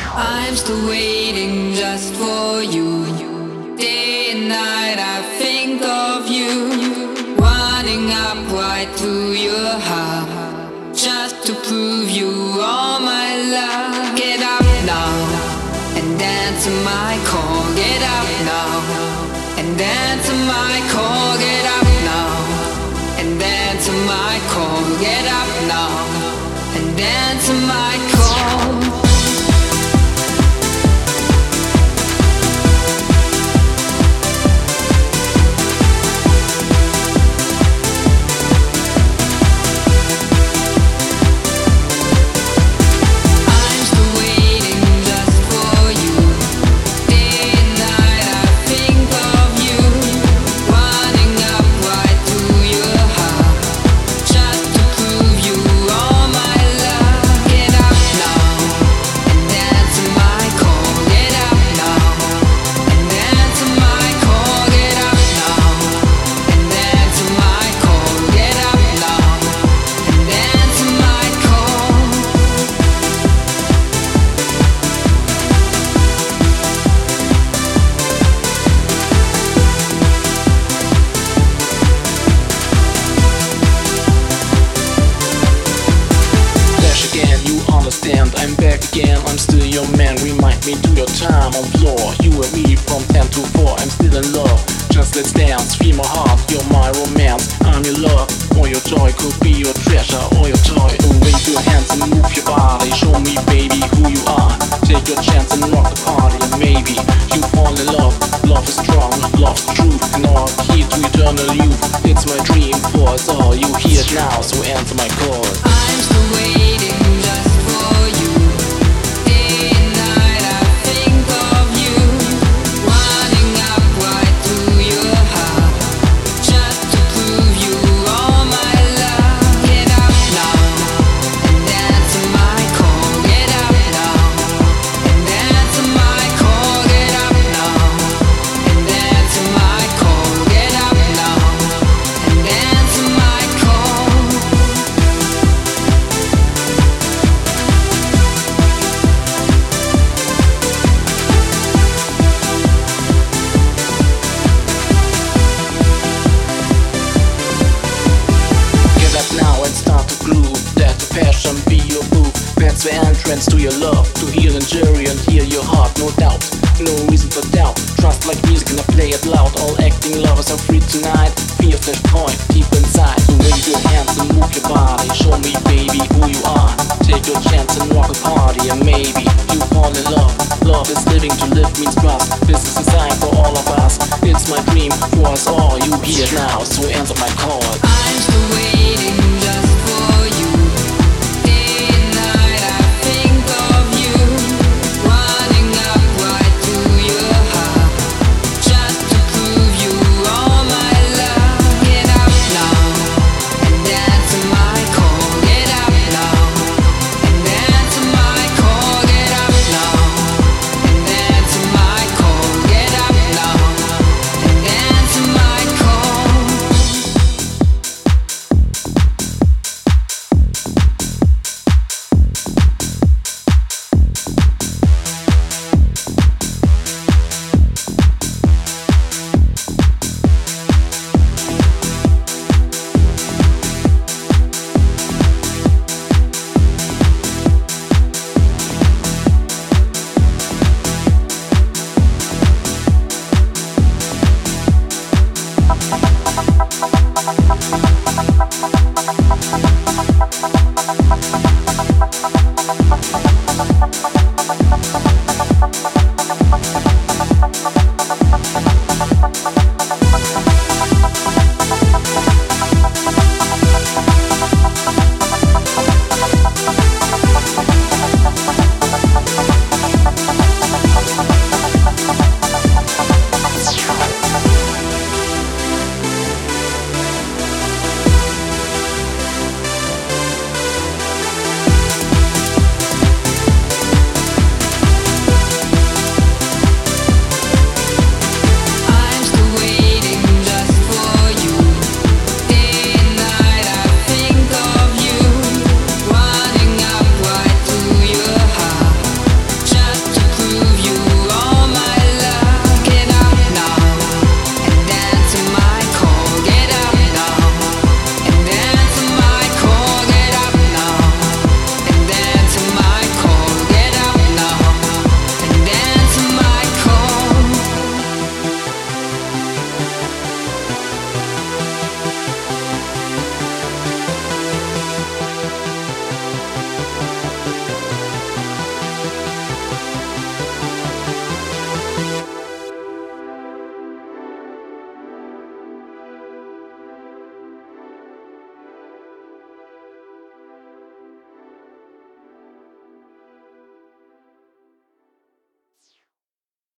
I'm still waiting just for you. Day and night I think of you, running up right to your heart, just to prove you all my love. Get up now and dance to my call. Get up now and dance to my call. Get up now and dance to my call. Get up now and dance to my call. I'm back again, I'm still your man. Remind me to your time on floor. You and me from 10 to 4. I'm still in love, just let's dance. Feel my heart, you're my romance. I'm your love, or your joy. Could be your treasure or your toy. Wave your hands and move your body. Show me baby who you are. Take your chance and rock the party. Maybe you fall in love. Love is strong, love's truth, and our key to eternal youth. It's my dream for us all. You hear it now, so answer my call. I'm still waiting just for you. Day and night I think of you, running up right to your heart, just to prove you all my love. Get up now and dance to my call. Get up now and dance to my call. Get up now and dance to my call. Get up now and dance to my call. Get up now and start to groove. Let the passion be your move. That's the entrance to your love. To heal and jury and hear your heart, no doubt. No reason for doubt. Trust like music and I play it loud. All acting lovers are free tonight. Fear flashpoint deep inside. So wave your hands and move your body. Show me baby who you are. Take your chance and rock a party. And maybe you fall in love. Love is living, to live means trust. This is a sign for all of us. It's my dream for us all. You hear it now, so answer my call. I'm still waiting just